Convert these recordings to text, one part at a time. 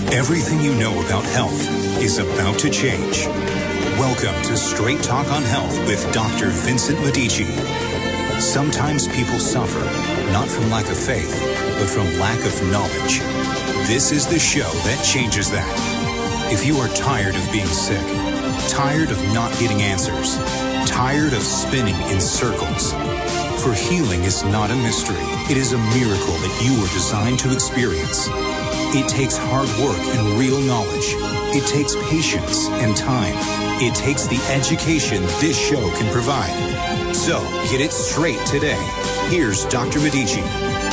Everything you know about health is about to change. Welcome to Straight Talk on Health with Dr. Vincent Medici. Sometimes people suffer, not from lack of faith, but from lack of knowledge. This is the show that changes that. If you are tired of being sick, tired of not getting answers, tired of spinning in circles, for healing is not a mystery. It is a miracle that you were designed to experience. It takes hard work and real knowledge. It takes patience and time. It takes the education this show can provide. So, get it straight today. Here's Dr. Medici.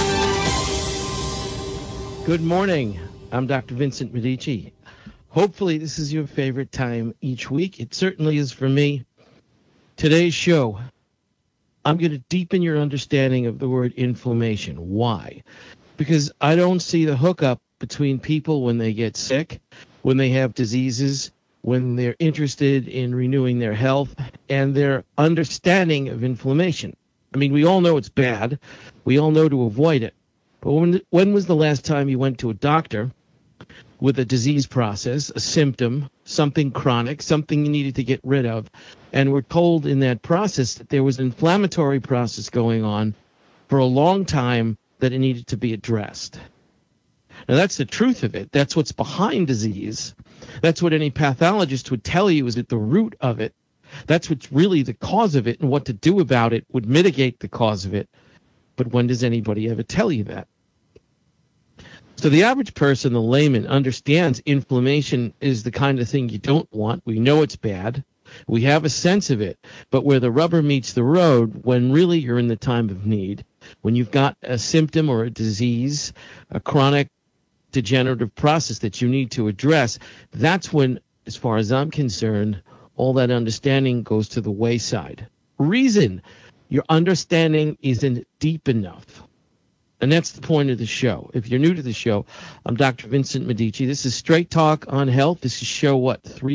Good morning. I'm Dr. Vincent Medici. Hopefully this is your favorite time each week. It certainly is for me. Today's show, I'm going to deepen your understanding of the word inflammation. Why? Because I don't see the hookup between people when they get sick, when they have diseases, when they're interested in renewing their health, and their understanding of inflammation. I mean, we all know it's bad. We all know to avoid it. But when was the last time you went to a doctor with a disease process, a symptom, something chronic, something you needed to get rid of, and were told in that process that there was an inflammatory process going on for a long time that it needed to be addressed? Now, that's the truth of it. That's what's behind disease. That's what any pathologist would tell you is at the root of it. That's what's really the cause of it, and what to do about it would mitigate the cause of it. But when does anybody ever tell you that? So the average person, the layman, understands inflammation is the kind of thing you don't want. We know it's bad. We have a sense of it. But where the rubber meets the road, when really you're in the time of need, when you've got a symptom or a disease, a chronic degenerative process that you need to address, that's when, as far as I'm concerned, all that understanding goes to the wayside. Reason, your understanding isn't deep enough. And that's the point of the show. If you're new to the show, I'm Dr. Vincent Medici. This is Straight Talk on Health. This is show,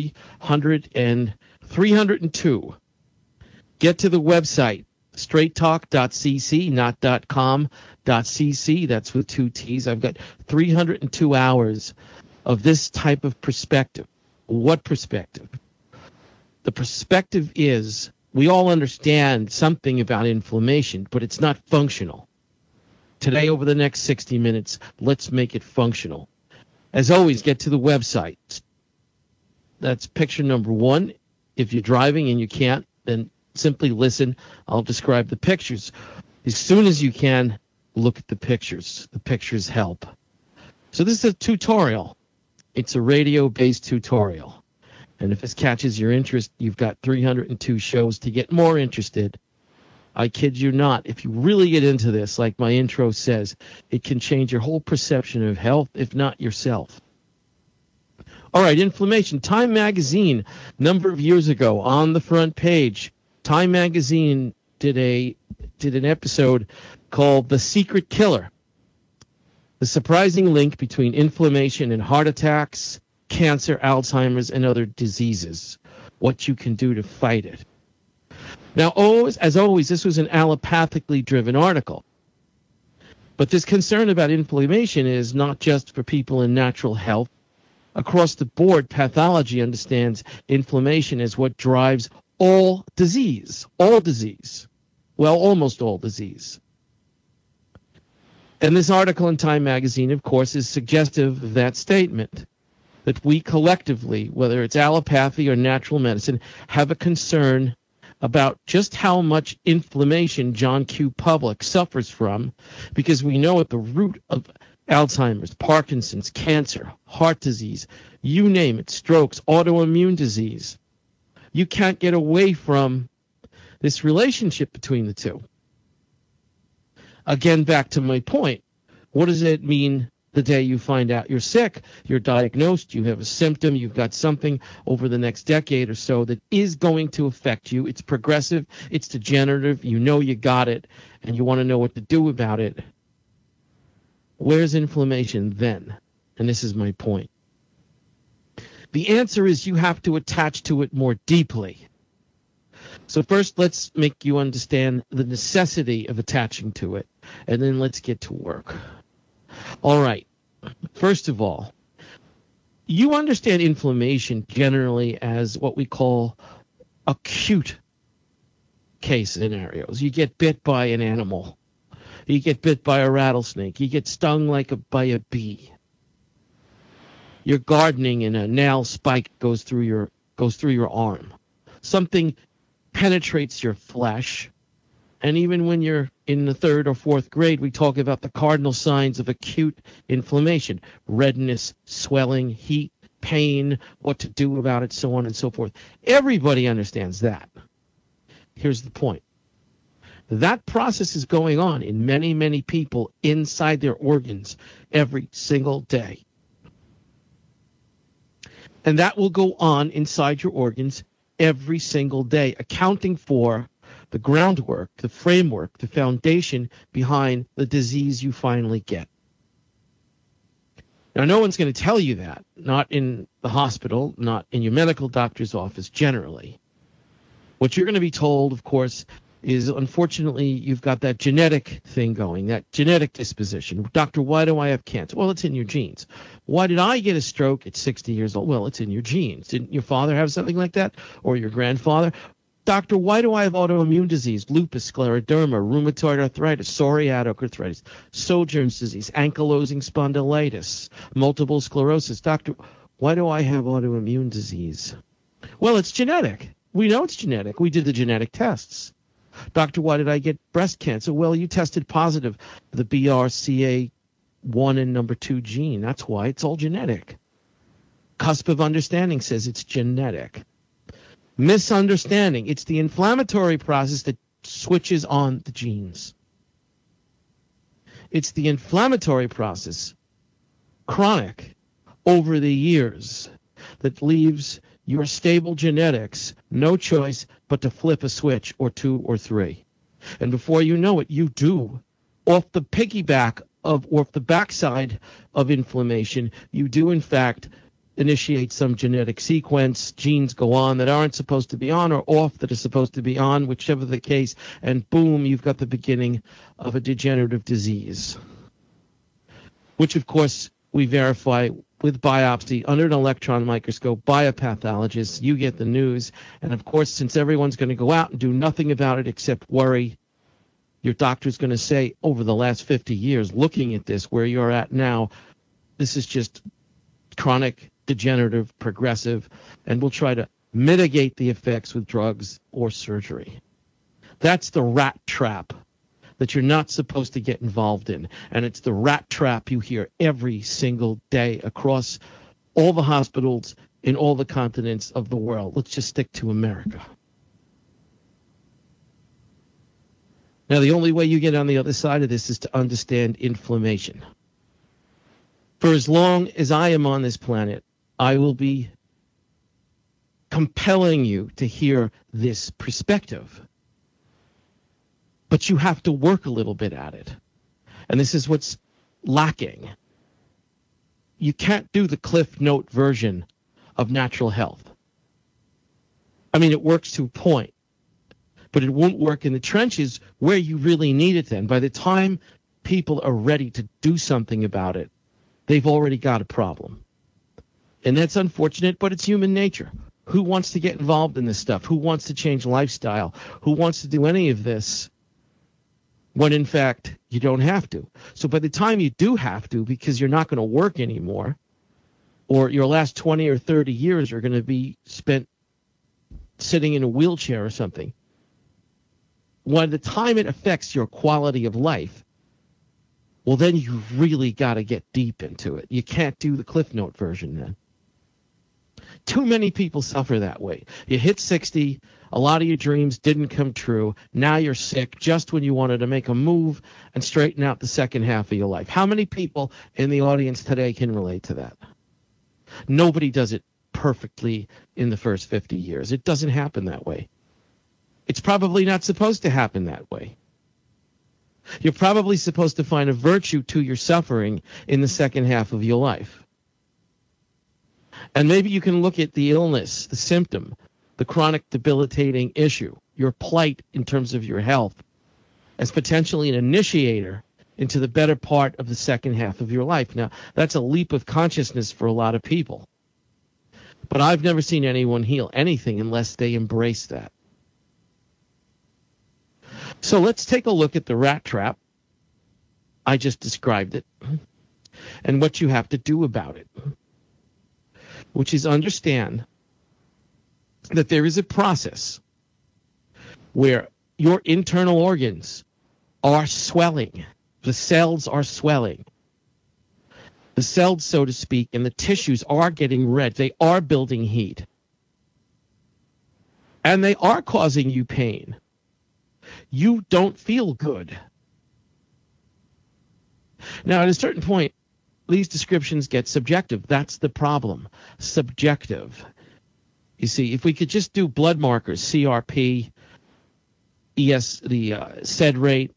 302. Get to the website, straighttalk.cc, not .com.cc. That's with two T's. I've got 302 hours of this type of perspective. What perspective? The perspective is we all understand something about inflammation, but it's not functional. Today, over the next 60 minutes, let's make it functional. As always, get to the website. That's picture number one. If you're driving and you can't, then simply listen. I'll describe the pictures. As soon as you can, look at the pictures. The pictures help. So this is a tutorial. It's a radio-based tutorial. And if this catches your interest, you've got 302 shows to get more interested. I kid you not. If you really get into this, like my intro says, it can change your whole perception of health, if not yourself. All right, inflammation. Time Magazine, a number of years ago, on the front page, Time Magazine did an episode called The Secret Killer. The surprising link between inflammation and heart attacks, cancer, Alzheimer's, and other diseases. What you can do to fight it. Now, as always, this was an allopathically driven article. But this concern about inflammation is not just for people in natural health. Across the board, pathology understands inflammation as what drives all disease. All disease. Well, almost all disease. And this article in Time Magazine, of course, is suggestive of that statement. That we collectively, whether it's allopathy or natural medicine, have a concern about just how much inflammation John Q. Public suffers from, because we know at the root of Alzheimer's, Parkinson's, cancer, heart disease, you name it, strokes, autoimmune disease, you can't get away from this relationship between the two. Again, back to my point, what does it mean the day you find out you're sick, you're diagnosed, you have a symptom, you've got something over the next decade or so that is going to affect you? It's progressive, it's degenerative, you know you got it, and you want to know what to do about it. Where's inflammation then? And this is my point. The answer is you have to attach to it more deeply. So first, let's make you understand the necessity of attaching to it, and then let's get to work. All right. First of all, You understand inflammation generally as what we call acute case scenarios. You get bit by an animal. You get bit by a rattlesnake. You get stung by a bee. You're gardening and a nail spike goes through your arm. Something penetrates your flesh. And even when you're in the 3rd or 4th grade, we talk about the cardinal signs of acute inflammation: redness, swelling, heat, pain, what to do about it, so on and so forth. Everybody understands that. Here's the point. That process is going on in many, many people inside their organs every single day. And that will go on inside your organs every single day, accounting for the groundwork, the framework, the foundation behind the disease you finally get. Now, no one's going to tell you that, not in the hospital, not in your medical doctor's office generally. What you're going to be told, of course, is unfortunately you've got that genetic thing going, that genetic disposition. Doctor, why do I have cancer? Well, it's in your genes. Why did I get a stroke at 60 years old? Well, it's in your genes. Didn't your father have something like that? Or your grandfather? Doctor, why do I have autoimmune disease, lupus, scleroderma, rheumatoid arthritis, psoriatic arthritis, Sjogren's disease, ankylosing spondylitis, multiple sclerosis? Doctor, why do I have autoimmune disease? Well, it's genetic. We know it's genetic. We did the genetic tests. Doctor, why did I get breast cancer? Well, you tested positive for the BRCA1 and number 2 gene. That's why. It's all genetic. Cusp of understanding says it's genetic. Misunderstanding. It's the inflammatory process that switches on the genes. It's the inflammatory process, chronic, over the years, that leaves your stable genetics no choice but to flip a switch or 2 or 3. And before you know it, you do, off the backside of inflammation, you do in fact initiate some genetic sequence. Genes go on that aren't supposed to be on, or off that are supposed to be on, whichever the case, and boom, you've got the beginning of a degenerative disease, which of course we verify with biopsy under an electron microscope by a pathologist. You get the news, and of course, since everyone's going to go out and do nothing about it except worry, your doctor's going to say, over the last 50 years, looking at this, where you're at now, this is just chronic, degenerative, progressive, and we'll try to mitigate the effects with drugs or surgery. That's the rat trap that you're not supposed to get involved in. And it's the rat trap you hear every single day across all the hospitals in all the continents of the world. Let's just stick to America. Now, the only way you get on the other side of this is to understand inflammation. For as long as I am on this planet, I will be compelling you to hear this perspective. But you have to work a little bit at it. And this is what's lacking. You can't do the Cliff Note version of natural health. I mean, it works to a point, but it won't work in the trenches where you really need it then. By the time people are ready to do something about it, they've already got a problem. And that's unfortunate, but it's human nature. Who wants to get involved in this stuff? Who wants to change lifestyle? Who wants to do any of this when, in fact, you don't have to? So by the time you do have to, because you're not going to work anymore, or your last 20 or 30 years are going to be spent sitting in a wheelchair or something, by the time it affects your quality of life, well, then you really got to get deep into it. You can't do the Cliff Note version then. Too many people suffer that way. You hit 60, a lot of your dreams didn't come true. Now you're sick just when you wanted to make a move and straighten out the second half of your life. How many people in the audience today can relate to that? Nobody does it perfectly in the first 50 years. It doesn't happen that way. It's probably not supposed to happen that way. You're probably supposed to find a virtue to your suffering in the second half of your life. And maybe you can look at the illness, the symptom, the chronic debilitating issue, your plight in terms of your health, as potentially an initiator into the better part of the second half of your life. Now, that's a leap of consciousness for a lot of people. But I've never seen anyone heal anything unless they embrace that. So let's take a look at the rat trap. I just described it. And what you have to do about it, which is understand that there is a process where your internal organs are swelling. The cells are swelling. The cells, so to speak, and the tissues are getting red. They are building heat. And they are causing you pain. You don't feel good. Now, at a certain point, these descriptions get subjective. That's the problem. Subjective. You see, if we could just do blood markers, CRP, the SED rate,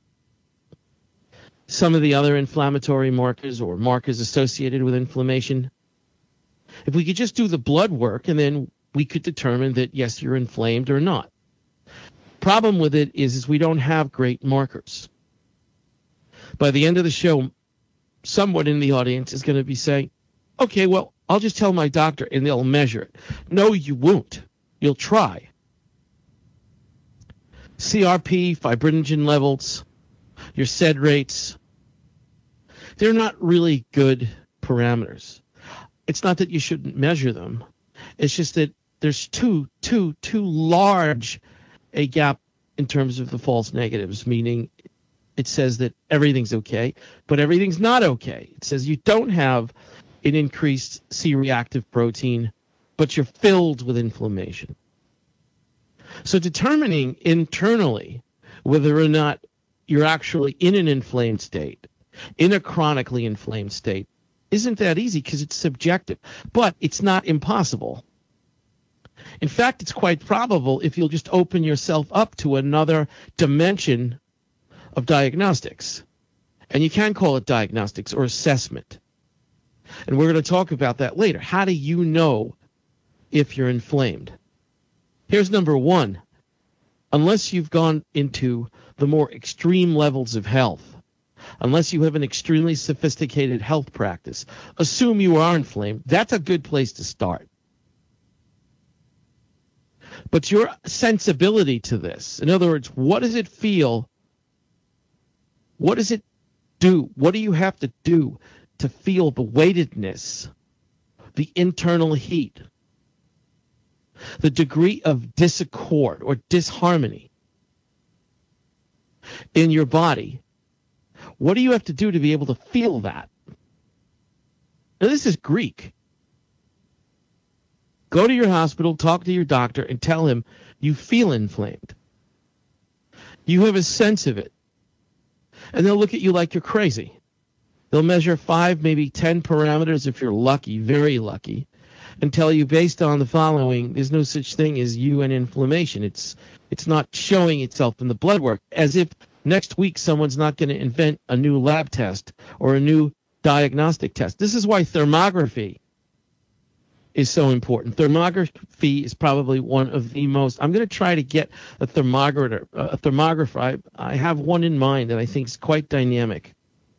some of the other inflammatory markers or markers associated with inflammation, if we could just do the blood work and then we could determine that, yes, you're inflamed or not. Problem with it is we don't have great markers. By the end of the show, someone in the audience is going to be saying, okay, well, I'll just tell my doctor and they'll measure it. No, you won't. You'll try. CRP, fibrinogen levels, your SED rates, they're not really good parameters. It's not that you shouldn't measure them. It's just that there's too large a gap in terms of the false negatives, meaning it says that everything's okay, but everything's not okay. It says you don't have an increased C-reactive protein, but you're filled with inflammation. So determining internally whether or not you're actually in an inflamed state, in a chronically inflamed state, isn't that easy because it's subjective. But it's not impossible. In fact, it's quite probable if you'll just open yourself up to another dimension of diagnostics. And you can call it diagnostics or assessment. And we're going to talk about that later. How do you know if you're inflamed? Here's number one. Unless you've gone into the more extreme levels of health, unless you have an extremely sophisticated health practice, assume you are inflamed. That's a good place to start. But your sensibility to this, in other words, what does it feel? What does it do? What do you have to do to feel the weightedness, the internal heat, the degree of disaccord or disharmony in your body? What do you have to do to be able to feel that? Now, this is Greek. Go to your hospital, talk to your doctor, and tell him you feel inflamed. You have a sense of it. And they'll look at you like you're crazy. They'll measure 5, maybe 10 parameters if you're lucky, very lucky, and tell you based on the following, there's no such thing as you and inflammation. It's not showing itself in the blood work, as if next week someone's not going to invent a new lab test or a new diagnostic test. This is why thermography is so important. Thermography is probably one of the most. I'm going to try to get a thermographer. I have one in mind that I think is quite dynamic.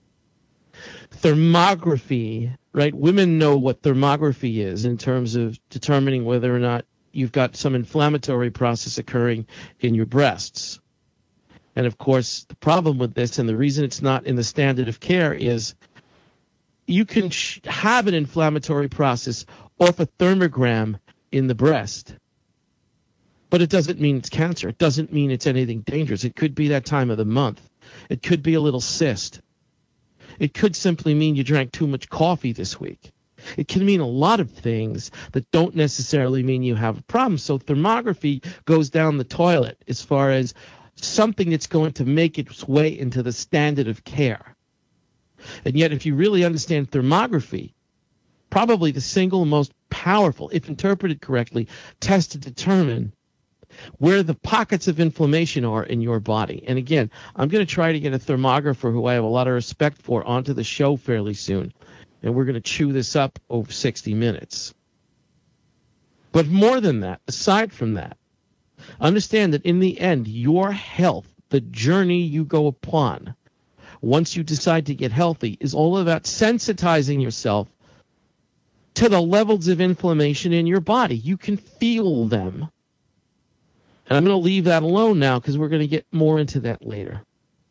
Thermography, right? Women know what thermography is in terms of determining whether or not you've got some inflammatory process occurring in your breasts. And of course, the problem with this, and the reason it's not in the standard of care, is you can have an inflammatory process off a thermogram in the breast. But it doesn't mean it's cancer. It doesn't mean it's anything dangerous. It could be that time of the month. It could be a little cyst. It could simply mean you drank too much coffee this week. It can mean a lot of things that don't necessarily mean you have a problem. So thermography goes down the toilet as far as something that's going to make its way into the standard of care. And yet, if you really understand thermography, probably the single most powerful, if interpreted correctly, test to determine where the pockets of inflammation are in your body. And again, I'm going to try to get a thermographer who I have a lot of respect for onto the show fairly soon. And we're going to chew this up over 60 minutes. But more than that, aside from that, understand that in the end, your health, the journey you go upon, once you decide to get healthy, is all about sensitizing yourself to the levels of inflammation in your body. You can feel them. And I'm going to leave that alone now because we're going to get more into that later.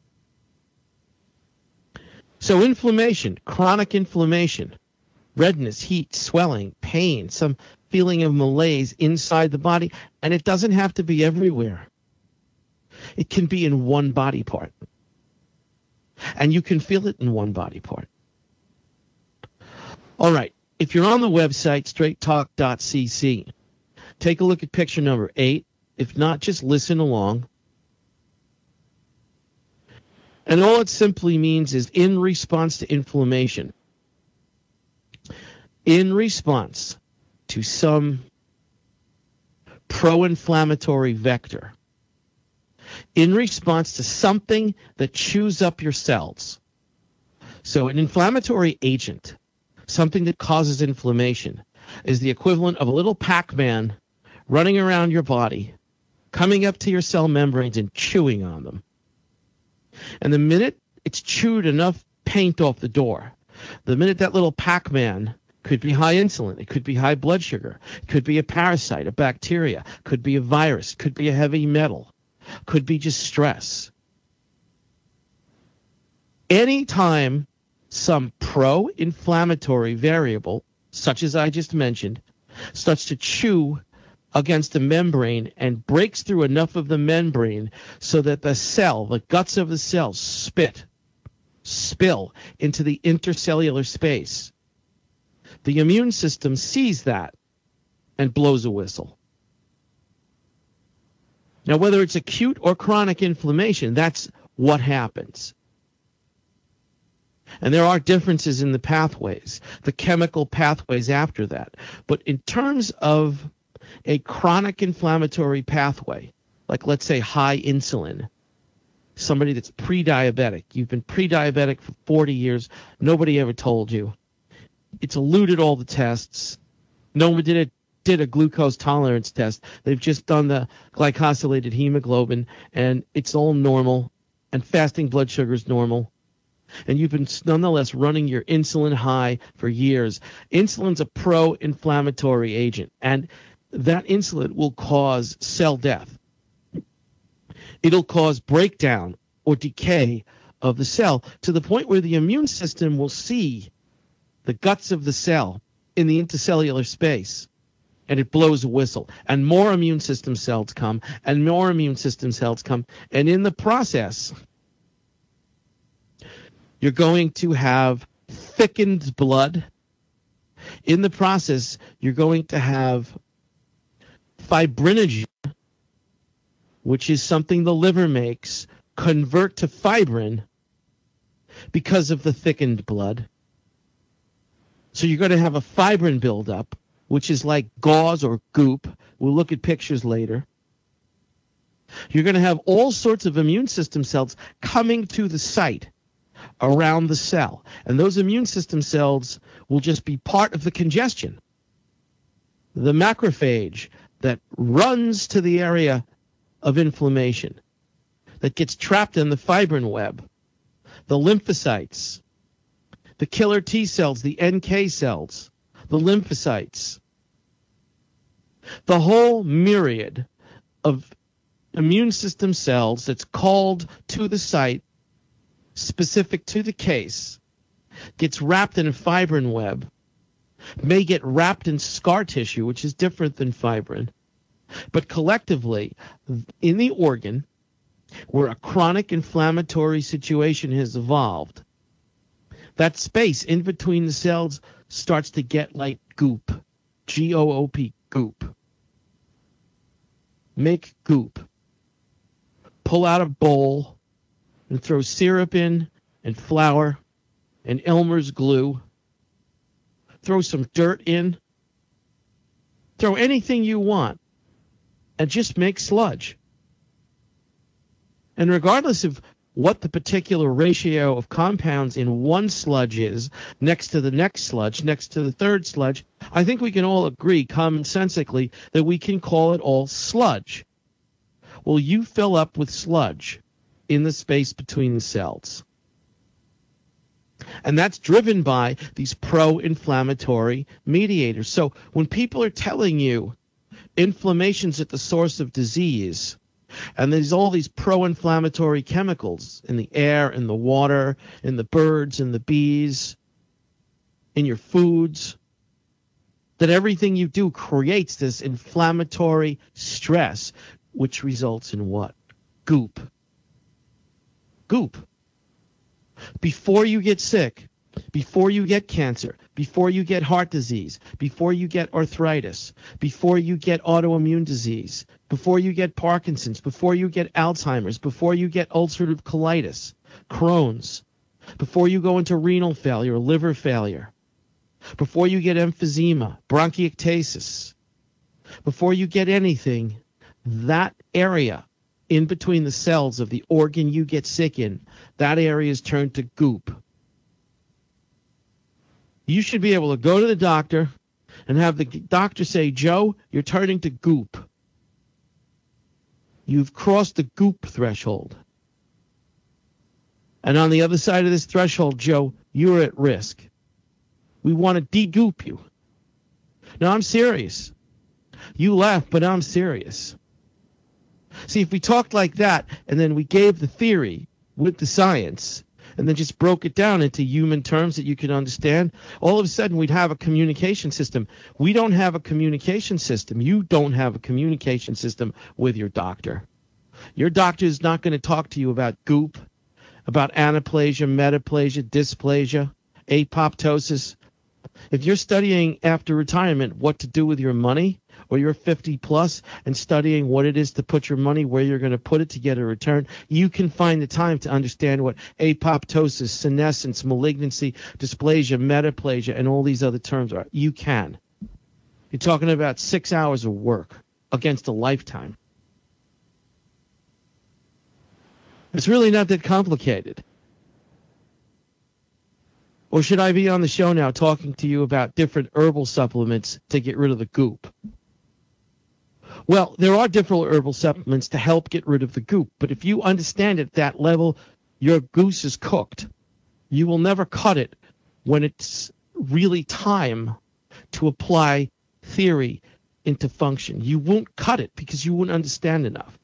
So inflammation, chronic inflammation, redness, heat, swelling, pain, some feeling of malaise inside the body, and it doesn't have to be everywhere. It can be in one body part. And you can feel it in one body part. All right. If you're on the website, straighttalk.cc, take a look at picture number 8. If not, just listen along. And all it simply means is in response to inflammation, in response to some pro-inflammatory vector, in response to something that chews up your cells. So an inflammatory agent, something that causes inflammation, is the equivalent of a little Pac-Man running around your body, coming up to your cell membranes and chewing on them. And the minute it's chewed enough paint off the door, the minute that little Pac-Man could be high insulin, it could be high blood sugar, it could be a parasite, a bacteria, could be a virus, could be a heavy metal, could be just stress. Anytime some pro-inflammatory variable, such as I just mentioned, starts to chew against the membrane and breaks through enough of the membrane so that the cell, the guts of the cell, spill into the intercellular space. The immune system sees that and blows a whistle. Now, whether it's acute or chronic inflammation, that's what happens. And there are differences in the pathways, the chemical pathways after that. But in terms of a chronic inflammatory pathway, like let's say high insulin, somebody that's pre-diabetic, you've been pre-diabetic for 40 years, nobody ever told you. It's eluded all the tests. No one did a glucose tolerance test. They've just done the glycosylated hemoglobin, and it's all normal, and fasting blood sugar is normal. And you've been nonetheless running your insulin high for years. Insulin's a pro-inflammatory agent, and that insulin will cause cell death. It'll cause breakdown or decay of the cell to the point where the immune system will see the guts of the cell in the intercellular space, and it blows a whistle. And more immune system cells come, and more immune system cells come. And in the process, you're going to have thickened blood. In the process, you're going to have fibrinogen, which is something the liver makes, convert to fibrin because of the thickened blood. So you're going to have a fibrin buildup, which is like gauze or goop. We'll look at pictures later. You're going to have all sorts of immune system cells coming to the site around the cell. And those immune system cells will just be part of the congestion. The macrophage that runs to the area of inflammation, that gets trapped in the fibrin web, the lymphocytes, the killer T cells, the NK cells, the lymphocytes, the whole myriad of immune system cells that's called to the site specific to the case, gets wrapped in a fibrin web, may get wrapped in scar tissue, which is different than fibrin, but collectively in the organ where a chronic inflammatory situation has evolved, that space in between the cells starts to get like goop, G-O-O-P, goop. Make goop. Pull out a bowl and throw syrup in and flour and Elmer's glue. Throw some dirt in. Throw anything you want and just make sludge. And regardless of what the particular ratio of compounds in one sludge is next to the next sludge, next to the third sludge, I think we can all agree commonsensically that we can call it all sludge. Well, you fill up with sludge in the space between the cells. And that's driven by these pro-inflammatory mediators. So when people are telling you inflammation's at the source of disease, and there's all these pro-inflammatory chemicals in the air, in the water, in the birds, in the bees, in your foods, that everything you do creates this inflammatory stress, which results in what? Goop. Goop. Before you get sick, before you get cancer, before you get heart disease, before you get arthritis, before you get autoimmune disease, before you get Parkinson's, before you get Alzheimer's, before you get ulcerative colitis, Crohn's, before you go into renal failure, liver failure, before you get emphysema, bronchiectasis, before you get anything, that area in between the cells of the organ you get sick in, that area is turned to goop. You should be able to go to the doctor and have the doctor say, Joe, you're turning to goop. You've crossed the goop threshold. And on the other side of this threshold, Joe, you're at risk. We want to de-goop you. Now, I'm serious. You laugh, but I'm serious. See, if we talked like that and then we gave the theory with the science and then just broke it down into human terms that you could understand, all of a sudden we'd have a communication system. We don't have a communication system. You don't have a communication system with your doctor. Your doctor is not going to talk to you about goop, about anaplasia, metaplasia, dysplasia, apoptosis. If you're studying after retirement what to do with your money, or you're 50 plus and studying what it is to put your money where you're going to put it to get a return, you can find the time to understand what apoptosis, senescence, malignancy, dysplasia, metaplasia, and all these other terms are. You can. You're talking about 6 hours of work against a lifetime. It's really not that complicated. Or should I be on the show now talking to you about different herbal supplements to get rid of the goop? Well, there are different herbal supplements to help get rid of the goop, but if you understand at that level, your goose is cooked. You will never cut it when it's really time to apply theory into function. You won't cut it because you won't understand enough.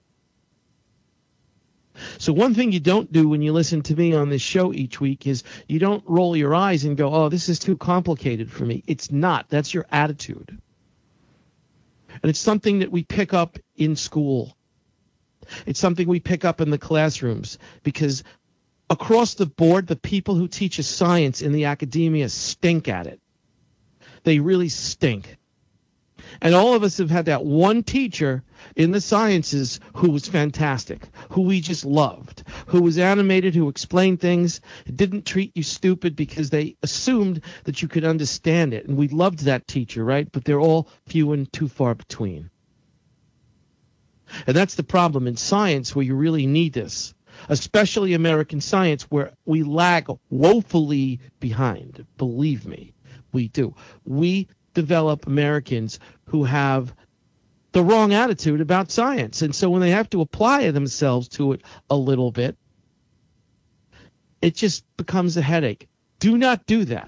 So one thing you don't do when you listen to me on this show each week is you don't roll your eyes and go, oh, this is too complicated for me. It's not. That's your attitude. And it's something that we pick up in school. It's something we pick up in the classrooms because across the board, the people who teach us science in the academia stink at it. They really stink. And all of us have had that one teacher in the sciences who was fantastic, who we just loved, who was animated, who explained things, didn't treat you stupid because they assumed that you could understand it. And we loved that teacher, right? But they're all few and too far between. And that's the problem in science where you really need this, especially American science where we lag woefully behind. Believe me, we do. We develop Americans who have the wrong attitude about science. And so when they have to apply themselves to it a little bit, it just becomes a headache. Do not do that.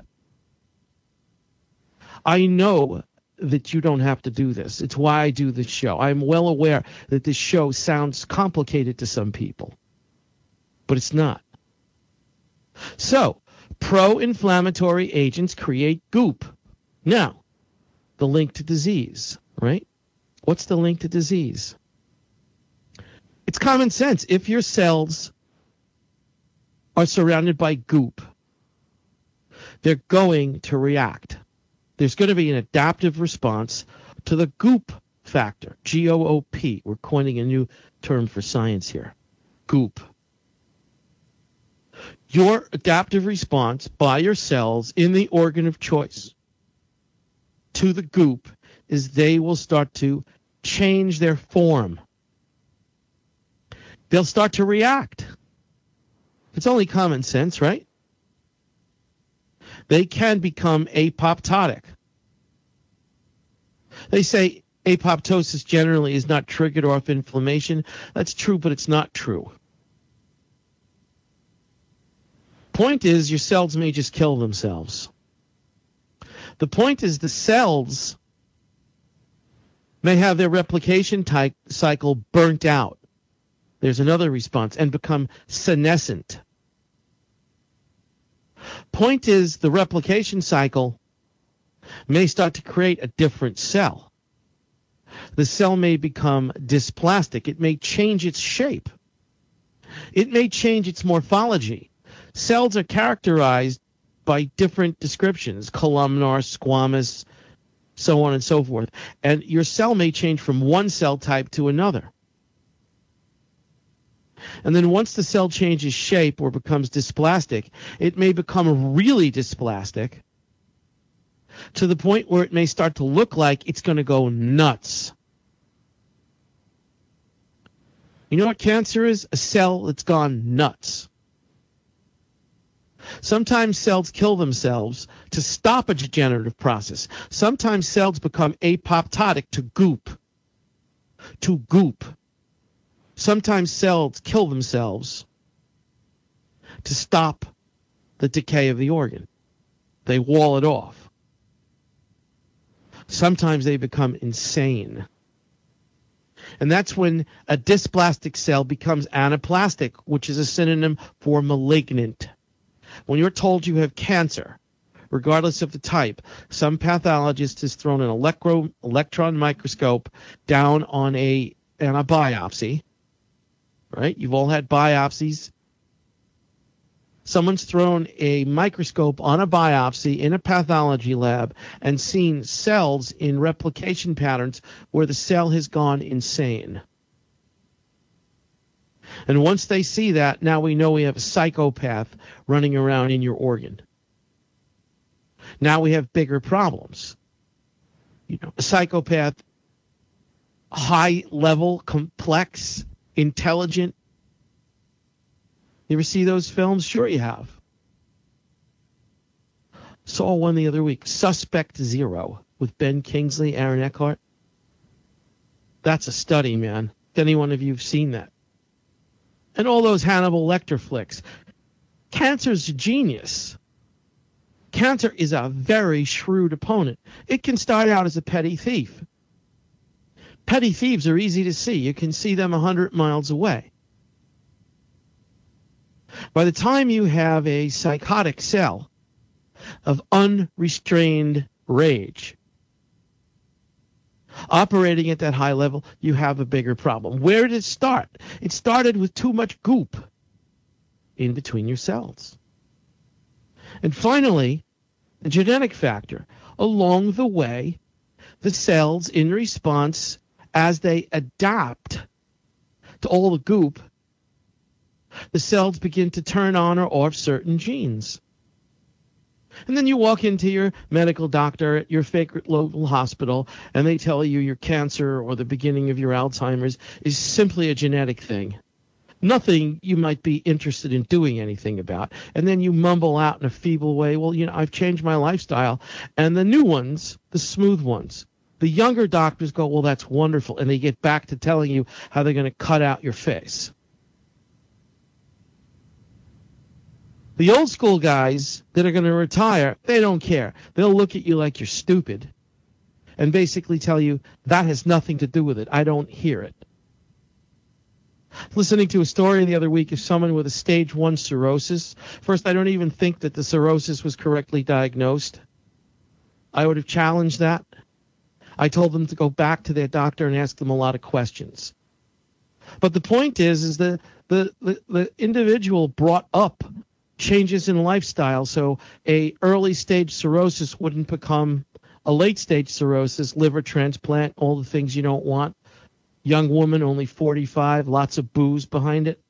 I know that you don't have to do this. It's why I do this show. I'm well aware that this show sounds complicated to some people, but it's not. So, pro-inflammatory agents create goop. Now, the link to disease, right? What's the link to disease? It's common sense. If your cells are surrounded by goop, they're going to react. There's going to be an adaptive response to the goop factor, G-O-O-P. We're coining a new term for science here, goop. Your adaptive response by your cells in the organ of choice to the goop is they will start to change their form. They'll start to react. It's only common sense, right? They can become apoptotic. They say apoptosis generally is not triggered off inflammation. That's true, but it's not true. Point is, your cells may just kill themselves. The point is the cells may have their replication cycle burnt out. There's another response, and become senescent. Point is the replication cycle may start to create a different cell. The cell may become dysplastic. It may change its shape. It may change its morphology. Cells are characterized by different descriptions, columnar, squamous, so on and so forth. And your cell may change from one cell type to another. And then once the cell changes shape or becomes dysplastic, it may become really dysplastic to the point where it may start to look like it's going to go nuts. You know what cancer is? A cell that's gone nuts. Sometimes cells kill themselves to stop a degenerative process. Sometimes cells become apoptotic to goop. Sometimes cells kill themselves to stop the decay of the organ. They wall it off. Sometimes they become insane. And that's when a dysplastic cell becomes anaplastic, which is a synonym for malignant. When you're told you have cancer, regardless of the type, some pathologist has thrown an electron microscope down on a biopsy, right? You've all had biopsies. Someone's thrown a microscope on a biopsy in a pathology lab and seen cells in replication patterns where the cell has gone insane. And once they see that, now we know we have a psychopath running around in your organ. Now we have bigger problems. You know, a psychopath, high level, complex, intelligent. You ever see those films? Sure you have. Saw one the other week, Suspect Zero, with Ben Kingsley, Aaron Eckhart. That's a study, man. If any one of you have seen that. And all those Hannibal Lecter flicks. Cancer's a genius. Cancer is a very shrewd opponent. It can start out as a petty thief. Petty thieves are easy to see. You can see them 100 miles away. By the time you have a psychotic cell of unrestrained rage operating at that high level, you have a bigger problem. Where did it start? It started with too much goop in between your cells. And finally, the genetic factor. Along the way, the cells, in response, as they adapt to all the goop, the cells begin to turn on or off certain genes. And then you walk into your medical doctor at your favorite local hospital, and they tell you your cancer or the beginning of your Alzheimer's is simply a genetic thing. Nothing you might be interested in doing anything about. And then you mumble out in a feeble way, well, I've changed my lifestyle. And the new ones, the smooth ones, the younger doctors go, well, that's wonderful. And they get back to telling you how they're going to cut out your face. The old school guys that are going to retire, they don't care. They'll look at you like you're stupid and basically tell you that has nothing to do with it. I don't hear it. Listening to a story the other week of someone with a stage 1 cirrhosis. First, I don't even think that the cirrhosis was correctly diagnosed. I would have challenged that. I told them to go back to their doctor and ask them a lot of questions. But the point is that the individual brought up changes in lifestyle, so a early stage cirrhosis wouldn't become a late stage cirrhosis, liver transplant, all the things you don't want. Young woman, only 45, lots of booze behind it.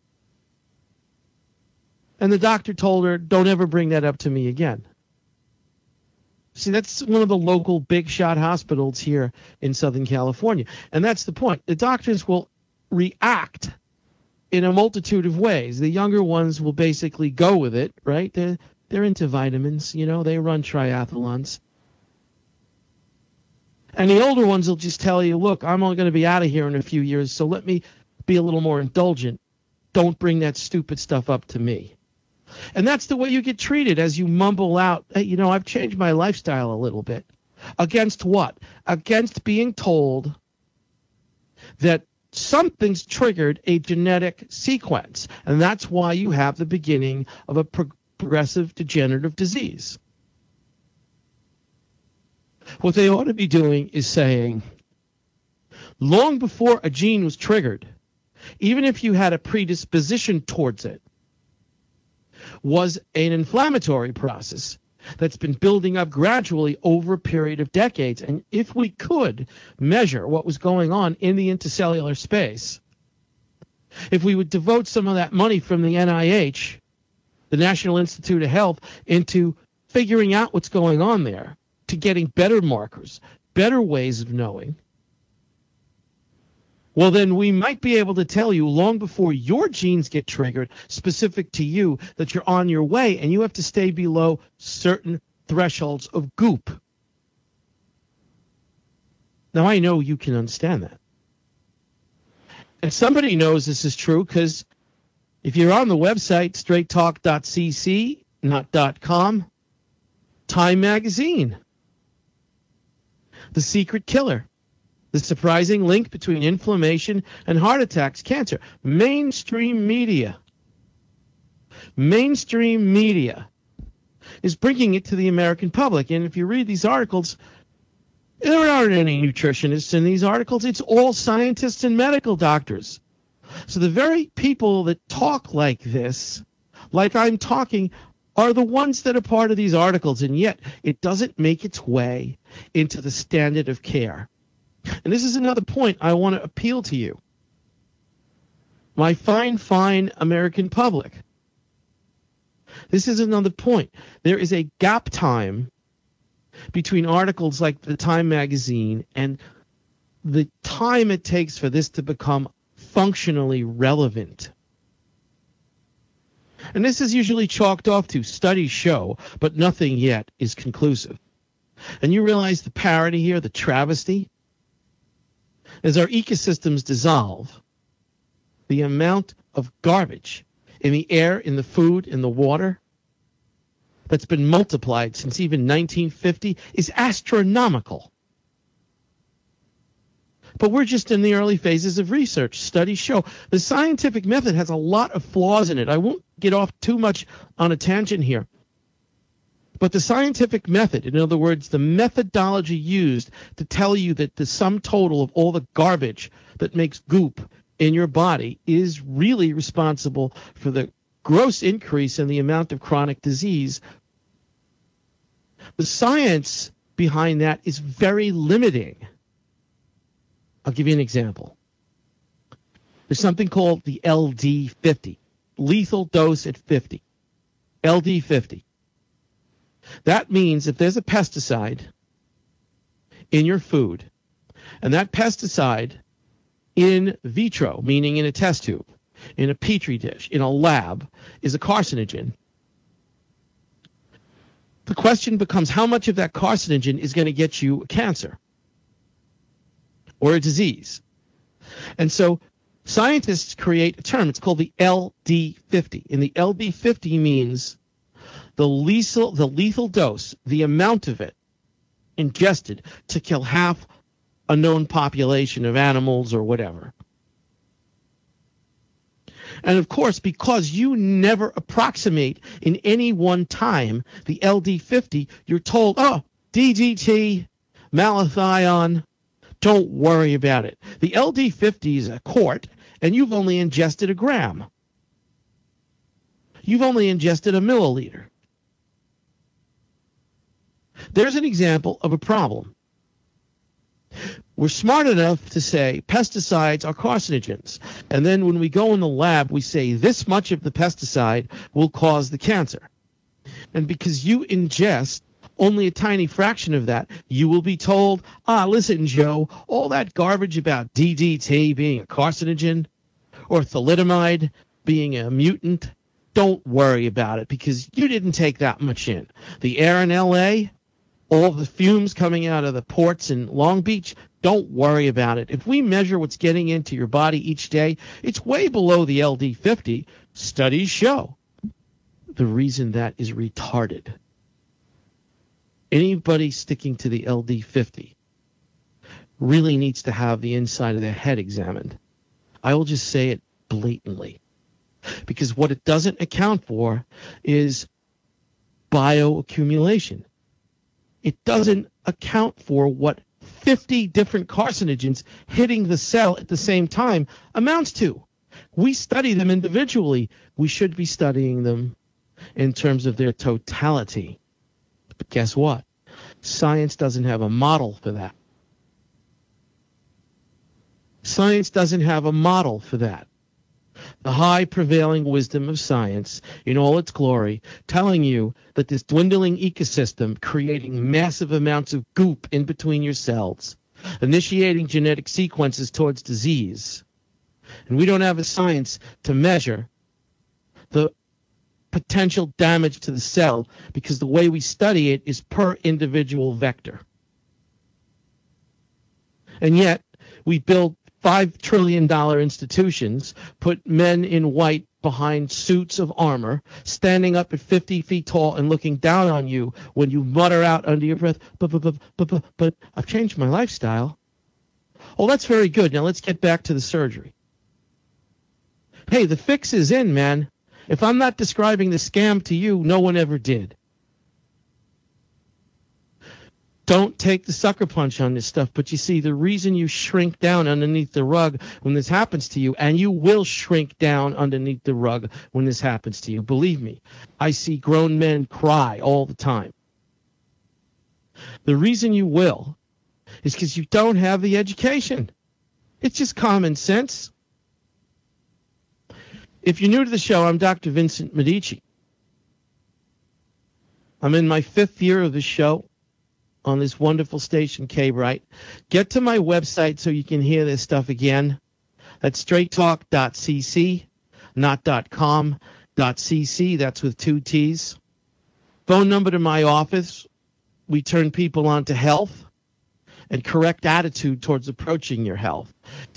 And the doctor told her, don't ever bring that up to me again. See, that's one of the local big shot hospitals here in Southern California. And that's the point. The doctors will react in a multitude of ways. The younger ones will basically go with it, right? They're into vitamins, they run triathlons. And the older ones will just tell you, look, I'm only going to be out of here in a few years, so let me be a little more indulgent. Don't bring that stupid stuff up to me. And that's the way you get treated as you mumble out, hey, you know, I've changed my lifestyle a little bit. Against what? Against being told that something's triggered a genetic sequence. And that's why you have the beginning of a progressive degenerative disease. What they ought to be doing is saying, long before a gene was triggered, even if you had a predisposition towards it, was an inflammatory process that's been building up gradually over a period of decades. And if we could measure what was going on in the intercellular space, if we would devote some of that money from the NIH, the National Institute of Health, into figuring out what's going on there, to getting better markers, better ways of knowing, well, then we might be able to tell you long before your genes get triggered, specific to you, that you're on your way and you have to stay below certain thresholds of goop. Now, I know you can understand that. And somebody knows this is true because if you're on the website, straighttalk.cc, not .com, Time Magazine, The Secret Killer, the surprising link between inflammation and heart attacks, cancer. Mainstream media is bringing it to the American public. And if you read these articles, there aren't any nutritionists in these articles. It's all scientists and medical doctors. So the very people that talk like this, like I'm talking, are the ones that are part of these articles. And yet it doesn't make its way into the standard of care. And this is another point I want to appeal to you. My fine American public. This is another point. There is a gap time between articles like the Time Magazine and the time it takes for this to become functionally relevant. And this is usually chalked off to studies show, but nothing yet is conclusive. And you realize the parody here, the travesty? As our ecosystems dissolve, the amount of garbage in the air, in the food, in the water that's been multiplied since even 1950 is astronomical. But we're just in the early phases of research. Studies show the scientific method has a lot of flaws in it. I won't get off too much on a tangent here. But the scientific method, in other words, the methodology used to tell you that the sum total of all the garbage that makes goop in your body is really responsible for the gross increase in the amount of chronic disease. The science behind that is very limiting. I'll give you an example. There's something called the LD50, lethal dose at 50, LD50. That means if there's a pesticide in your food, and that pesticide in vitro, meaning in a test tube, in a petri dish, in a lab, is a carcinogen, the question becomes how much of that carcinogen is going to get you a cancer or a disease. And so scientists create a term. It's called the LD50. And the LD50 means the lethal dose, the amount of it ingested to kill half a known population of animals or whatever. And of course, because you never approximate in any one time the LD50, you're told, oh, DDT, malathion, don't worry about it. The LD50 is a quart, and you've only ingested a gram. You've only ingested a milliliter. There's an example of a problem. We're smart enough to say pesticides are carcinogens. And then when we go in the lab, we say this much of the pesticide will cause the cancer. And because you ingest only a tiny fraction of that, you will be told, listen, Joe, all that garbage about DDT being a carcinogen or thalidomide being a mutant, don't worry about it because you didn't take that much in. The air in L.A., all the fumes coming out of the ports in Long Beach, don't worry about it. If we measure what's getting into your body each day, it's way below the LD50. Studies show the reason that is retarded. Anybody sticking to the LD50 really needs to have the inside of their head examined. I will just say it blatantly. Because what it doesn't account for is bioaccumulation. It doesn't account for what 50 different carcinogens hitting the cell at the same time amounts to. We study them individually. We should be studying them in terms of their totality. But guess what? Science doesn't have a model for that. Science doesn't have a model for that. The high prevailing wisdom of science in all its glory, telling you that this dwindling ecosystem creating massive amounts of goop in between your cells, initiating genetic sequences towards disease. And we don't have a science to measure the potential damage to the cell because the way we study it is per individual vector. And yet we build $5 trillion institutions, put men in white behind suits of armor, standing up at 50 feet tall and looking down on you when you mutter out under your breath, but I've changed my lifestyle. Oh, that's very good. Now let's get back to the surgery. Hey, the fix is in, man. If I'm not describing the scam to you, no one ever did. Don't take the sucker punch on this stuff. But you see, the reason you shrink down underneath the rug when this happens to you, and you will shrink down underneath the rug when this happens to you. Believe me, I see grown men cry all the time. The reason you will is because you don't have the education. It's just common sense. If you're new to the show, I'm Dr. Vincent Medici. I'm in my 5th year of the show on this wonderful station, K-Bright. Get to my website so you can hear this stuff again. That's straighttalk.cc, not .com.cc. That's with 2 T's. Phone number to my office. We turn people on to health and correct attitude towards approaching your health.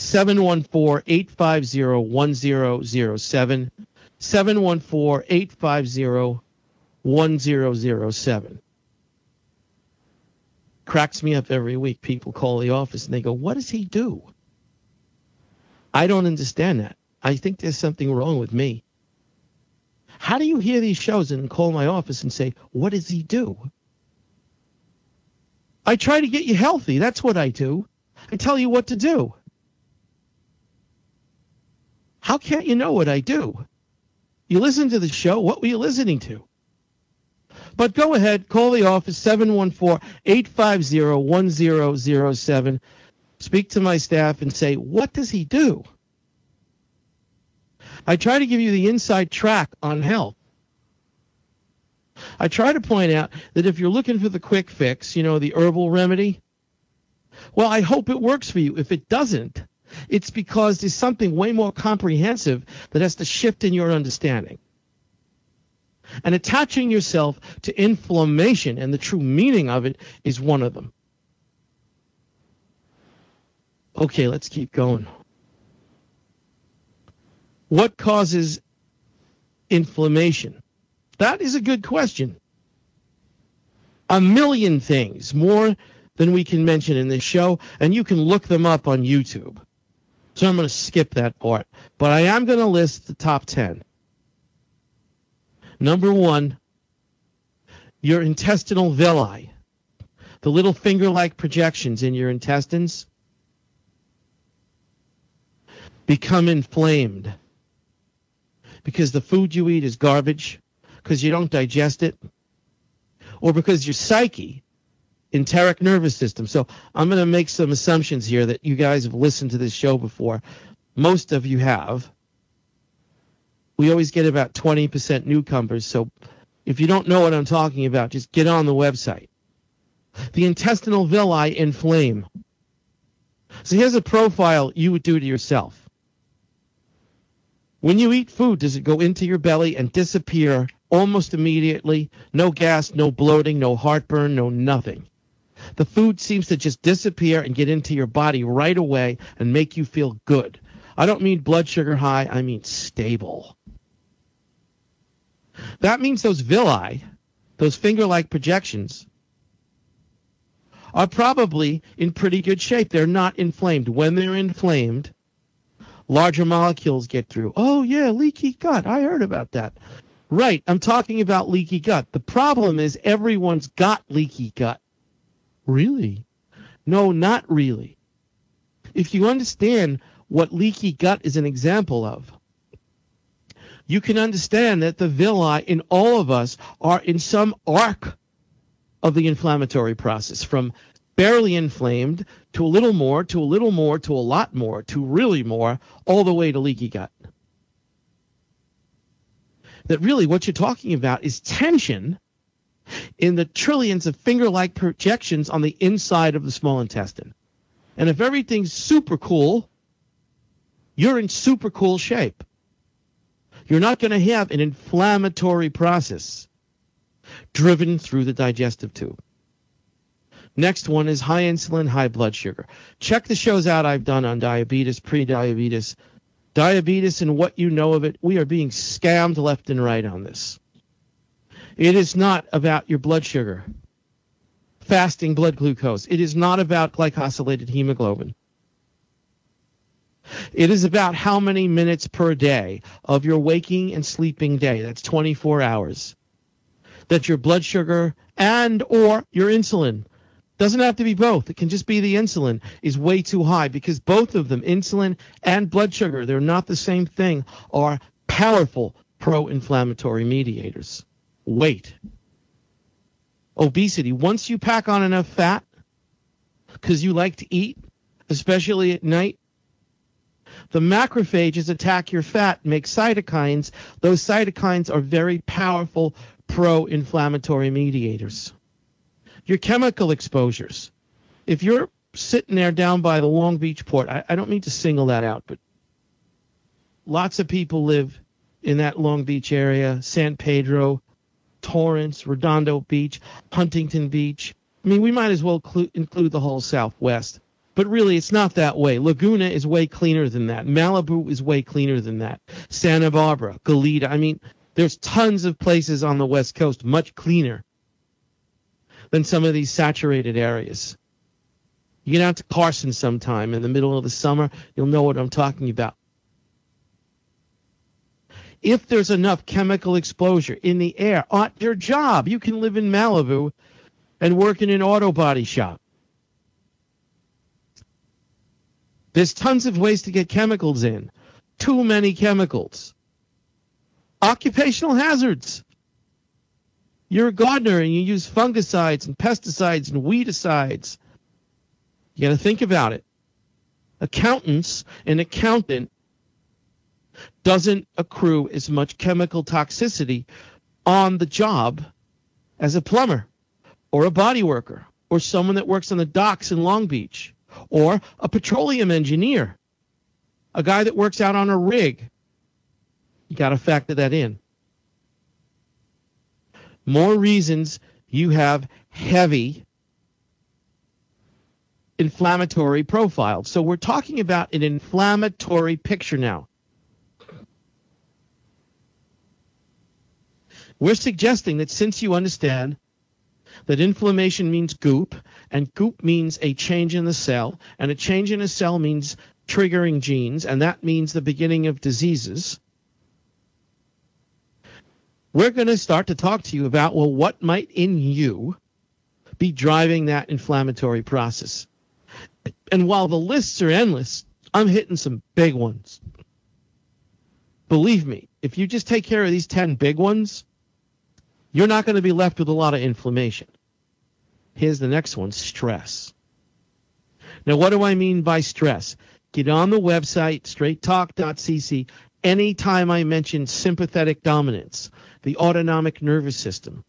714-850-1007. 714-850-1007. Cracks me up every week. People call the office and they go, what does he do? I don't understand that. I think there's something wrong with me. How do you hear these shows and call my office and say, what does he do? I try to get you healthy. That's what I do. I tell you what to do. How can't you know what I do? You listen to the show. What were you listening to? But go ahead, call the office, 714-850-1007. Speak to my staff and say, what does he do? I try to give you the inside track on health. I try to point out that if you're looking for the quick fix, you know, the herbal remedy, well, I hope it works for you. If it doesn't, it's because there's something way more comprehensive that has to shift in your understanding. And attaching yourself to inflammation and the true meaning of it is one of them. Okay, let's keep going. What causes inflammation? That is a good question. A million things, more than we can mention in this show, and you can look them up on YouTube. So I'm going to skip that part. But I am going to list the top 10. Number 1, your intestinal villi, the little finger-like projections in your intestines, become inflamed because the food you eat is garbage, because you don't digest it, or because your psyche, enteric nervous system. So I'm going to make some assumptions here that you guys have listened to this show before. Most of you have. We always get about 20% newcomers, so if you don't know what I'm talking about, just get on the website. The intestinal villi inflame. So here's a profile you would do to yourself. When you eat food, does it go into your belly and disappear almost immediately? No gas, no bloating, no heartburn, no nothing. The food seems to just disappear and get into your body right away and make you feel good. I don't mean blood sugar high, I mean stable. That means those villi, those finger-like projections, are probably in pretty good shape. They're not inflamed. When they're inflamed, larger molecules get through. Oh, yeah, leaky gut. I heard about that. Right, I'm talking about leaky gut. The problem is everyone's got leaky gut. Really? No, not really. If you understand what leaky gut is an example of, you can understand that the villi in all of us are in some arc of the inflammatory process, from barely inflamed to a little more, to a little more, to a lot more, to really more, all the way to leaky gut. That really what you're talking about is tension in the trillions of finger-like projections on the inside of the small intestine. And if everything's super cool, you're in super cool shape. You're not going to have an inflammatory process driven through the digestive tube. Next one is high insulin, high blood sugar. Check the shows out I've done on diabetes, pre-diabetes, diabetes, and what you know of it. We are being scammed left and right on this. It is not about your blood sugar, fasting blood glucose. It is not about glycosylated hemoglobin. It is about how many minutes per day of your waking and sleeping day, that's 24 hours, that your blood sugar and or your insulin, doesn't have to be both, it can just be the insulin, is way too high, because both of them, insulin and blood sugar, they're not the same thing, are powerful pro-inflammatory mediators. Weight. Obesity. Once you pack on enough fat, because you like to eat, especially at night, the macrophages attack your fat, make cytokines. Those cytokines are very powerful pro-inflammatory mediators. Your chemical exposures. If you're sitting there down by the Long Beach port, I don't mean to single that out, but lots of people live in that Long Beach area, San Pedro, Torrance, Redondo Beach, Huntington Beach. I mean, we might as well include the whole Southwest. But really, it's not that way. Laguna is way cleaner than that. Malibu is way cleaner than that. Santa Barbara, Goleta. I mean, there's tons of places on the West Coast much cleaner than some of these saturated areas. You get out to Carson sometime in the middle of the summer, you'll know what I'm talking about. If there's enough chemical exposure in the air on your job, you can live in Malibu and work in an auto body shop. There's tons of ways to get chemicals in. Too many chemicals. Occupational hazards. You're a gardener and you use fungicides and pesticides and weedicides. You got to think about it. Accountants, an accountant doesn't accrue as much chemical toxicity on the job as a plumber or a body worker or someone that works on the docks in Long Beach or a petroleum engineer, a guy that works out on a rig. You got to factor that in. More reasons you have heavy inflammatory profile. So we're talking about an inflammatory picture now. We're suggesting that since you understand that inflammation means goop, and goop means a change in the cell, and a change in a cell means triggering genes, and that means the beginning of diseases, we're going to start to talk to you about, well, what might in you be driving that inflammatory process? And while the lists are endless, I'm hitting some big ones. Believe me, if you just take care of these 10 big ones, you're not going to be left with a lot of inflammation. Here's the next one, stress. Now, what do I mean by stress? Get on the website, straighttalk.cc. Anytime I mention sympathetic dominance, the autonomic nervous system.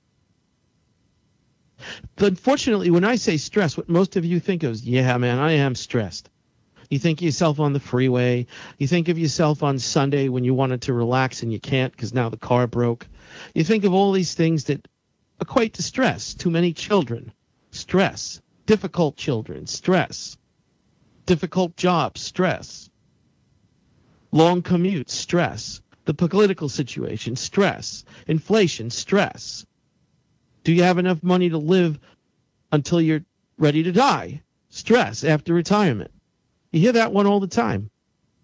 Unfortunately, when I say stress, what most of you think of is, yeah, man, I am stressed. You think of yourself on the freeway. You think of yourself on Sunday when you wanted to relax and you can't because now the car broke. You think of all these things that equate to stress. Too many children, stress. Difficult children, stress. Difficult jobs, stress. Long commutes, stress. The political situation, stress. Inflation, stress. Do you have enough money to live until you're ready to die? Stress after retirement. You hear that one all the time.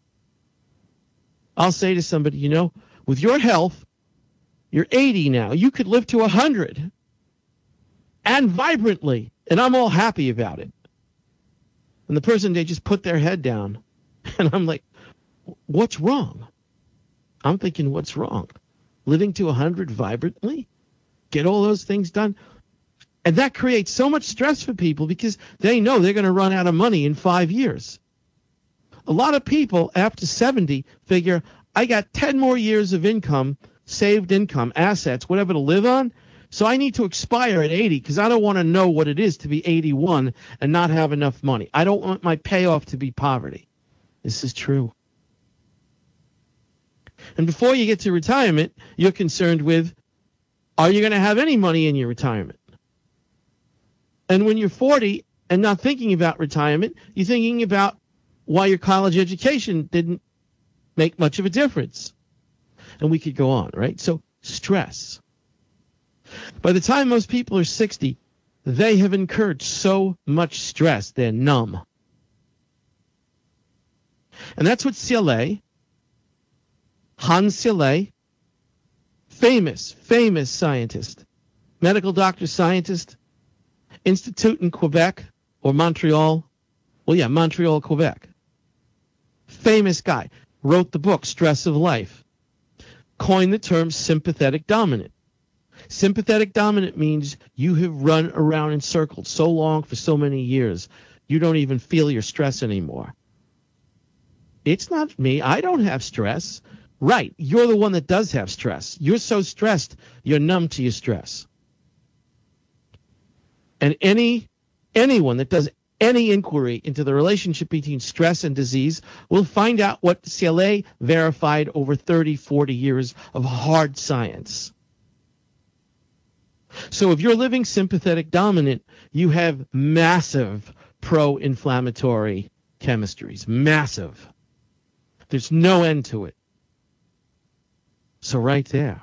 I'll say to somebody, you know, with your health, you're 80 now. You could live to 100 and vibrantly, and I'm all happy about it. And the person, they just put their head down. And I'm like, what's wrong? I'm thinking, what's wrong? Living to 100 vibrantly? Get all those things done? And that creates so much stress for people because they know they're going to run out of money in 5 years. A lot of people after 70 figure, I got 10 more years of income, saved income, assets, whatever to live on. So I need to expire at 80 because I don't want to know what it is to be 81 and not have enough money. I don't want my payoff to be poverty. This is true. And before you get to retirement, you're concerned with, are you going to have any money in your retirement? And when you're 40 and not thinking about retirement, you're thinking about why your college education didn't make much of a difference. And we could go on, right? So stress. By the time most people are 60, they have incurred so much stress, they're numb. And that's what Cilet, Hans Cilet, famous scientist, medical doctor scientist, institute in Quebec or Montreal. Well, yeah, Montreal, Quebec. Famous guy. Wrote the book, Stress of Life. Coined the term sympathetic dominant. Sympathetic dominant means you have run around in circles so long for so many years, you don't even feel your stress anymore. It's not me. I don't have stress. Right. You're the one that does have stress. You're so stressed, you're numb to your stress. And anyone that does any inquiry into the relationship between stress and disease will find out what Cilet verified over 30, 40 years of hard science. So if you're living sympathetic dominant, you have massive pro-inflammatory chemistries. Massive. There's no end to it. So right there.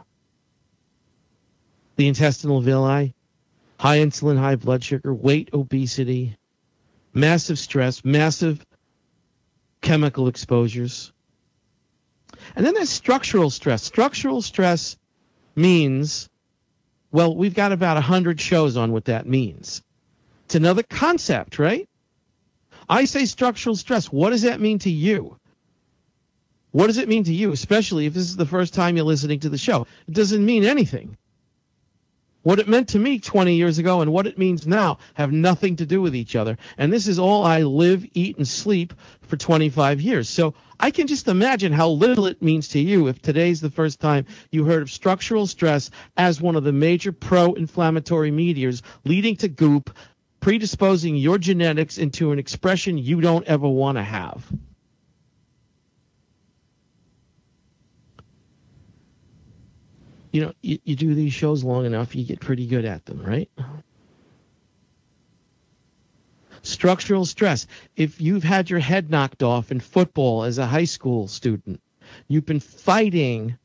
The intestinal villi, high insulin, high blood sugar, weight, obesity, massive stress, massive chemical exposures. And then there's structural stress. Structural stress means, well, we've got about 100 shows on what that means. It's another concept, right? I say structural stress. What does that mean to you? What does it mean to you, especially if this is the first time you're listening to the show? It doesn't mean anything. What it meant to me 20 years ago and what it means now have nothing to do with each other. And this is all I live, eat, and sleep for 25 years. So I can just imagine how little it means to you if today's the first time you heard of structural stress as one of the major pro-inflammatory mediators leading to goop, predisposing your genetics into an expression you don't ever want to have. You know, you do these shows long enough, you get pretty good at them, right? Structural stress. If you've had your head knocked off in football as a high school student, you've been fighting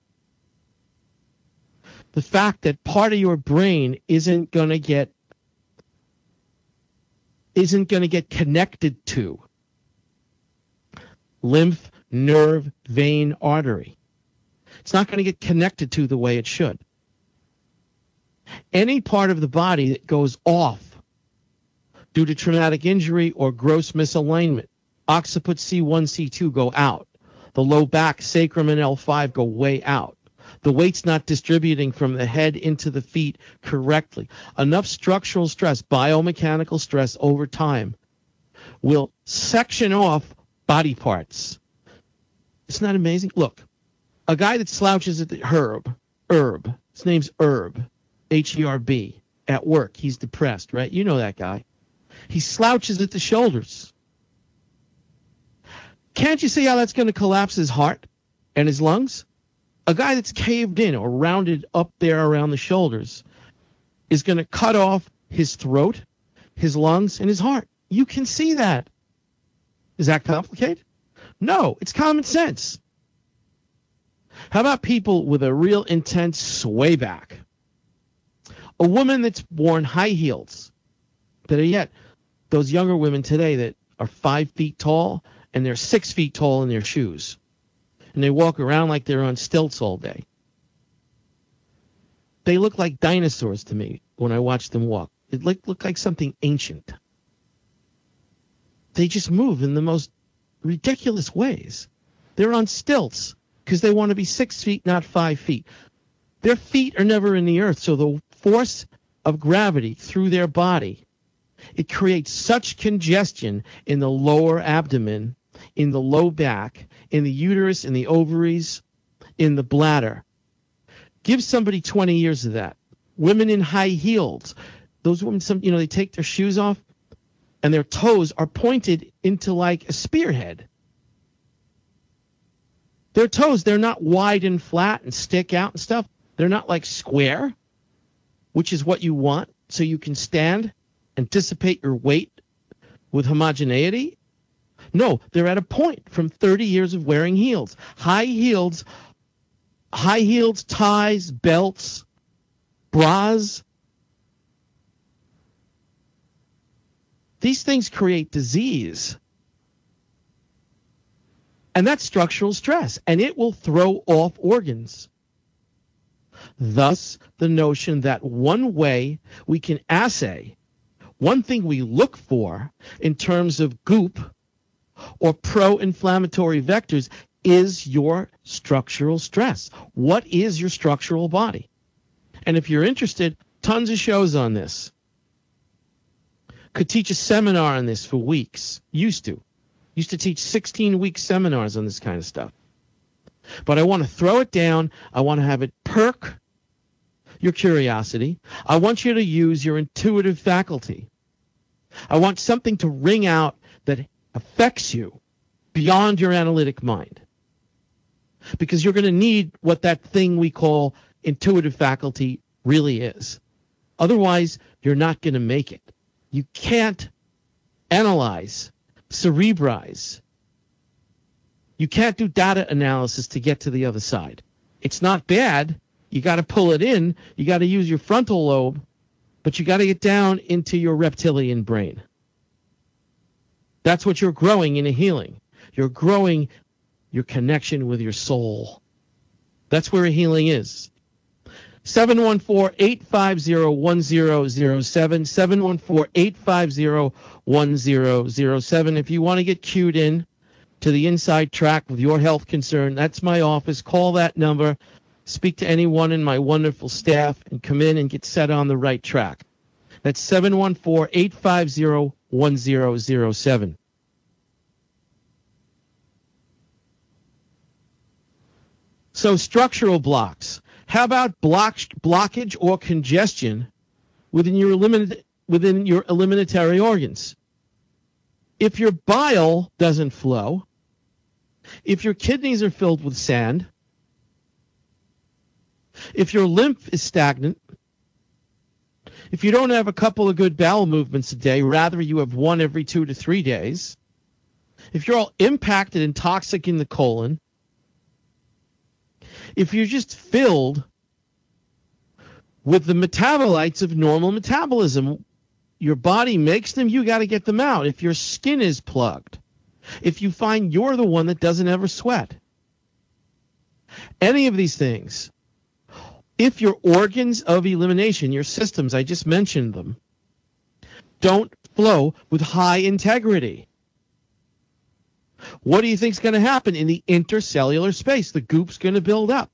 the fact that part of your brain isn't going to get connected to lymph, nerve, vein, artery. It's not going to get connected to the way it should. Any part of the body that goes off due to traumatic injury or gross misalignment, occiput C1, C2 go out. The low back, sacrum, and L5 go way out. The weight's not distributing from the head into the feet correctly. Enough structural stress, biomechanical stress over time will section off body parts. Isn't that amazing? Look. A guy that slouches at the Herb, his name's Herb, H-E-R-B, at work. He's depressed, right? You know that guy. He slouches at the shoulders. Can't you see how that's going to collapse his heart and his lungs? A guy that's caved in or rounded up there around the shoulders is going to cut off his throat, his lungs, and his heart. You can see that. Is that complicated? No, it's common sense. How about people with a real intense sway back? A woman that's worn high heels, that are yet those younger women today that are 5 feet tall and they're 6 feet tall in their shoes. And they walk around like they're on stilts all day. They look like dinosaurs to me when I watch them walk. It look like something ancient. They just move in the most ridiculous ways. They're on stilts because they want to be 6 feet, not 5 feet. Their feet are never in the earth, so the force of gravity through their body, it creates such congestion in the lower abdomen, in the low back, in the uterus, in the ovaries, in the bladder. Give somebody 20 years of that. Women in high heels, those women, they take their shoes off and their toes are pointed into like a spearhead. Their toes, they're not wide and flat and stick out and stuff. They're not like square, which is what you want so you can stand and dissipate your weight with homogeneity. No, they're at a point from 30 years of wearing heels. High heels, ties, belts, bras. These things create disease. And that's structural stress, and it will throw off organs. Thus, the notion that one way we can assay, one thing we look for in terms of goop or pro-inflammatory vectors is your structural stress. What is your structural body? And if you're interested, tons of shows on this. Could teach a seminar on this for weeks. Used to teach 16-week seminars on this kind of stuff. But I want to throw it down. I want to have it perk your curiosity. I want you to use your intuitive faculty. I want something to ring out that affects you beyond your analytic mind. Because you're going to need what that thing we call intuitive faculty really is. Otherwise, you're not going to make it. You can't analyze, cerebrize. You can't do data analysis to get to the other side. It's not bad. You got to pull it in. You got to use your frontal lobe, but you got to get down into your reptilian brain. That's what you're growing in a healing. You're growing your connection with your soul. That's where a healing is. 714-850-1007, 714-850-1007. If you want to get cued in to the inside track with your health concern, that's my office. Call that number. Speak to anyone in my wonderful staff and come in and get set on the right track. That's 714-850-1007. So structural blocks. How about blockage or congestion within your eliminatory organs? If your bile doesn't flow, if your kidneys are filled with sand, if your lymph is stagnant, if you don't have a couple of good bowel movements a day, rather you have one every 2 to 3 days, if you're all impacted and toxic in the colon, if you're just filled with the metabolites of normal metabolism, your body makes them, you got to get them out. If your skin is plugged, if you find you're the one that doesn't ever sweat, any of these things, if your organs of elimination, your systems, I just mentioned them, don't flow with high integrity, what do you think is going to happen in the intercellular space? The goop's going to build up.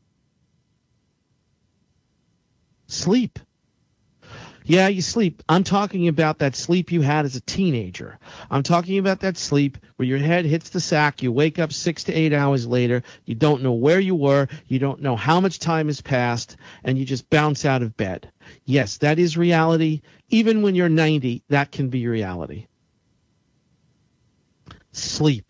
Sleep. Yeah, you sleep. I'm talking about that sleep you had as a teenager. I'm talking about that sleep where your head hits the sack, you wake up 6 to 8 hours later, you don't know where you were, you don't know how much time has passed, and you just bounce out of bed. Yes, that is reality. Even when you're 90, that can be reality. Sleep.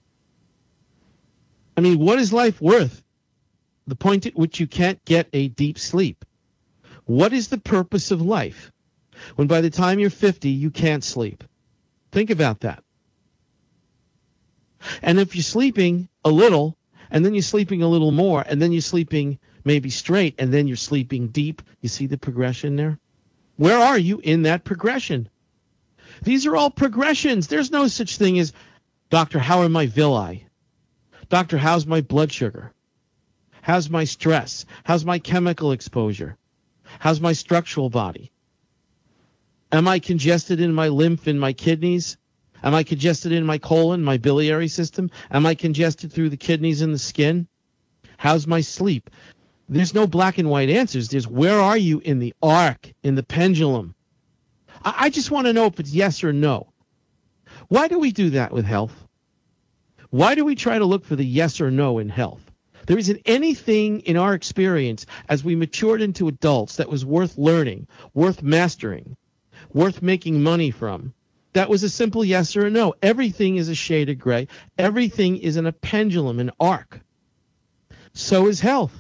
I mean, what is life worth? The point at which you can't get a deep sleep. What is the purpose of life when by the time you're 50, you can't sleep? Think about that. And if you're sleeping a little and then you're sleeping a little more, and then you're sleeping maybe straight, and then you're sleeping deep. You see the progression there? Where are you in that progression? These are all progressions. There's no such thing as, doctor, how are my villi? Doctor, how's my blood sugar? How's my stress? How's my chemical exposure? How's my structural body? Am I congested in my lymph, in my kidneys? Am I congested in my colon, my biliary system? Am I congested through the kidneys and the skin? How's my sleep? There's no black and white answers. There's where are you in the arc, in the pendulum? I just want to know if it's yes or no. Why do we do that with health? Why do we try to look for the yes or no in health? There isn't anything in our experience as we matured into adults that was worth learning, worth mastering, worth making money from. That was a simple yes or a no. Everything is a shade of gray. Everything is in a pendulum, an arc. So is health.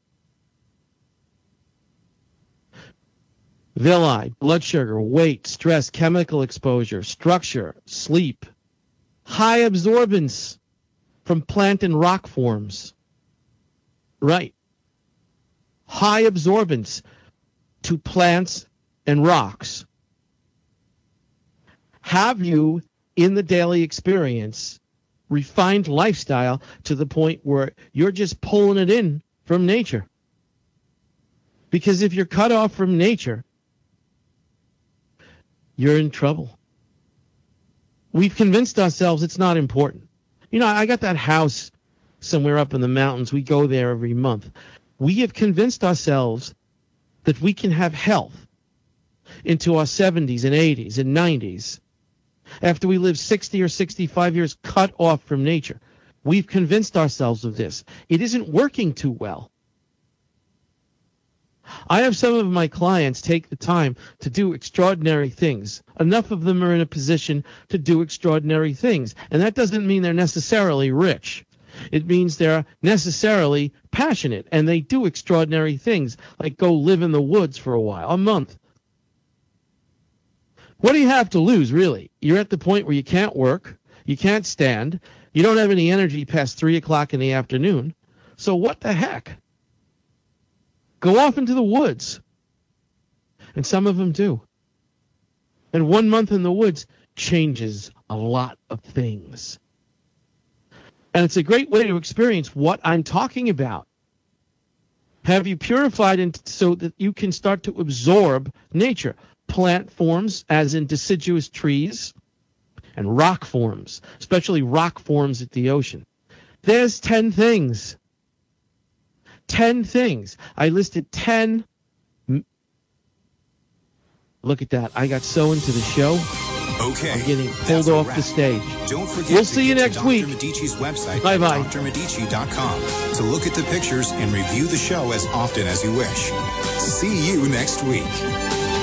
Villi, blood sugar, weight, stress, chemical exposure, structure, sleep, high absorbance from plant and rock forms. Right. High absorbance to plants and rocks. Have you, in the daily experience, refined lifestyle to the point where you're just pulling it in from nature? Because if you're cut off from nature, you're in trouble. We've convinced ourselves it's not important. You know, I got that house somewhere up in the mountains. We go there every month. We have convinced ourselves that we can have health into our 70s and 80s and 90s after we live 60 or 65 years cut off from nature. We've convinced ourselves of this. It isn't working too well. I have some of my clients take the time to do extraordinary things. Enough of them are in a position to do extraordinary things. And that doesn't mean they're necessarily rich. It means they're necessarily passionate, and they do extraordinary things, like go live in the woods for a while, a month. What do you have to lose, really? You're at the point where you can't work, you can't stand, you don't have any energy past 3 o'clock in the afternoon. So what the heck? Go off into the woods. And some of them do. And 1 month in the woods changes a lot of things. And it's a great way to experience what I'm talking about. Have you purified so that you can start to absorb nature? Plant forms, as in deciduous trees, and rock forms, especially rock forms at the ocean. There's 10 things. 10 things. I listed 10. Look at that. I got so into the show. Okay. I'm getting pulled off the stage. Don't forget we'll see you next week. Dr. Medici's website, bye-bye. drmedici.com, to look at the pictures and review the show as often as you wish. See you next week.